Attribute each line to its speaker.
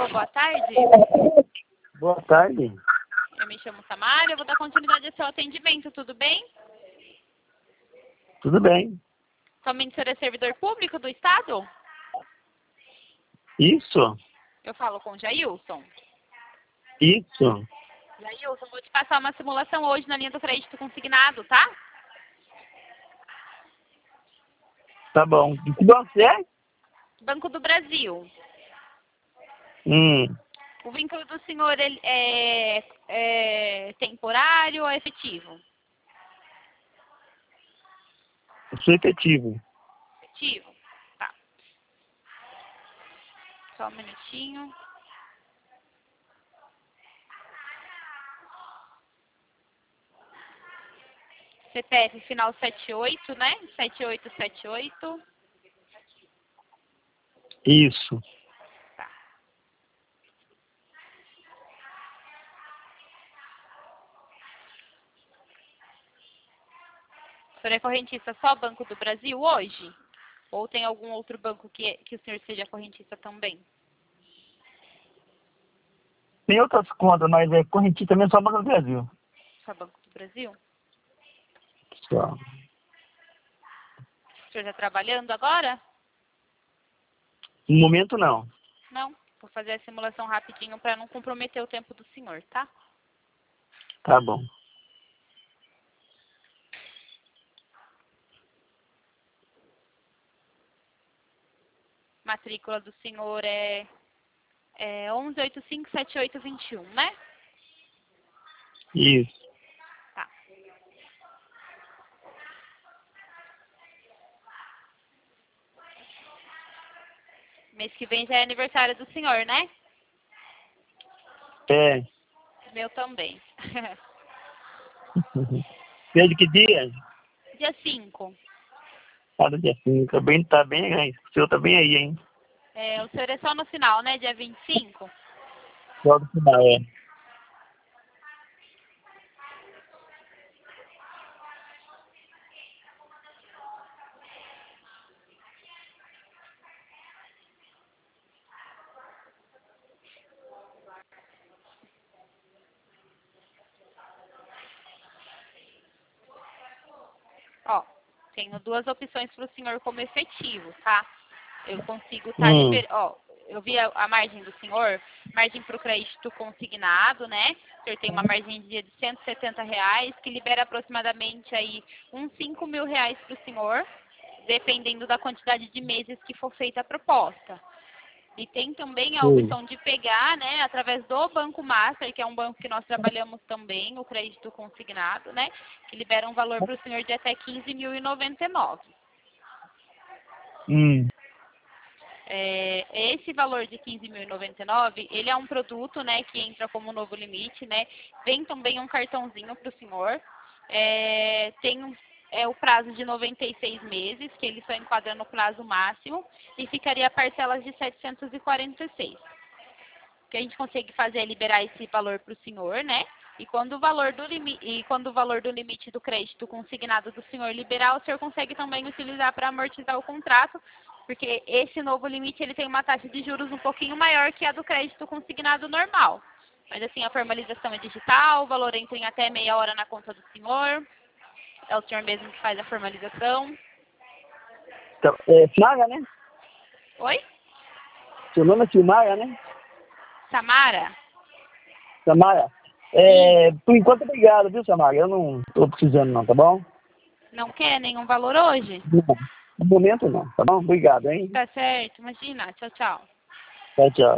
Speaker 1: Alô, boa tarde.
Speaker 2: Boa tarde.
Speaker 1: Eu me chamo Samara, eu vou dar continuidade ao seu atendimento, tudo bem?
Speaker 2: Tudo bem.
Speaker 1: Somente o senhor é servidor público do Estado?
Speaker 2: Isso.
Speaker 1: Eu falo com o Jailson.
Speaker 2: Isso.
Speaker 1: Jailson, vou te passar uma simulação hoje na linha do crédito consignado, tá?
Speaker 2: Tá bom. De que você é?
Speaker 1: Banco do Brasil.
Speaker 2: Hum.
Speaker 1: O vínculo do senhor ele é temporário ou é efetivo?
Speaker 2: Eu sou efetivo.
Speaker 1: Efetivo? Tá. Só um minutinho. CPF final 78, né? 7878.
Speaker 2: Isso.
Speaker 1: Tá. O senhor é correntista só Banco do Brasil hoje? Ou tem algum outro banco que o senhor seja correntista também?
Speaker 2: Tem outras contas, mas é correntista mesmo, só Banco do Brasil.
Speaker 1: Só Banco do Brasil?
Speaker 2: Só.
Speaker 1: O senhor está trabalhando agora?
Speaker 2: No momento, não.
Speaker 1: Não. Vou fazer a simulação rapidinho para não comprometer o tempo do senhor, tá?
Speaker 2: Tá bom.
Speaker 1: Matrícula do senhor é 11857821, né?
Speaker 2: Isso.
Speaker 1: Tá. Mês que vem já é aniversário do senhor, né?
Speaker 2: É.
Speaker 1: Meu também.
Speaker 2: Desde que dia?
Speaker 1: Dia 5.
Speaker 2: Cada dia 5. Tá bem, hein? O senhor tá bem aí, hein?
Speaker 1: O senhor é só no final, né? Dia 25.
Speaker 2: Só no final, é.
Speaker 1: Ó, tenho duas opções para o senhor como efetivo, tá? Eu consigo estar Ó, eu vi a margem do senhor, margem para o crédito consignado, né? O senhor tem uma margem de R$ 170, que libera aproximadamente aí uns R$ 5.000 para o senhor, dependendo da quantidade de meses que for feita a proposta. E tem também a opção de pegar, né, através do Banco Master, que é um banco que nós trabalhamos também, o crédito consignado, né, que libera um valor para o senhor de até R$ 15.099. Esse valor de R$ 15.099, ele é um produto, né, que entra como novo limite, né, vem também um cartãozinho para o senhor, tem o prazo de 96 meses, que ele só enquadra no prazo máximo, e ficaria parcelas de 746. O que a gente consegue fazer é liberar esse valor para o senhor, né? E quando o valor do limite do crédito consignado do senhor liberar, o senhor consegue também utilizar para amortizar o contrato, porque esse novo limite ele tem uma taxa de juros um pouquinho maior que a do crédito consignado normal. Mas assim, a formalização é digital, o valor entra em até meia hora na conta do senhor. É o senhor mesmo que faz a formalização.
Speaker 2: Então, Silmara, né?
Speaker 1: Oi?
Speaker 2: Seu nome é Silmara, né?
Speaker 1: Samara?
Speaker 2: Samara. Por enquanto, obrigado, viu, Samara? Eu não tô precisando não, tá bom?
Speaker 1: Não quer nenhum valor hoje?
Speaker 2: Não. No momento não, tá bom? Obrigado, hein?
Speaker 1: Tá certo, imagina. Tchau, tchau.
Speaker 2: Tchau, tchau.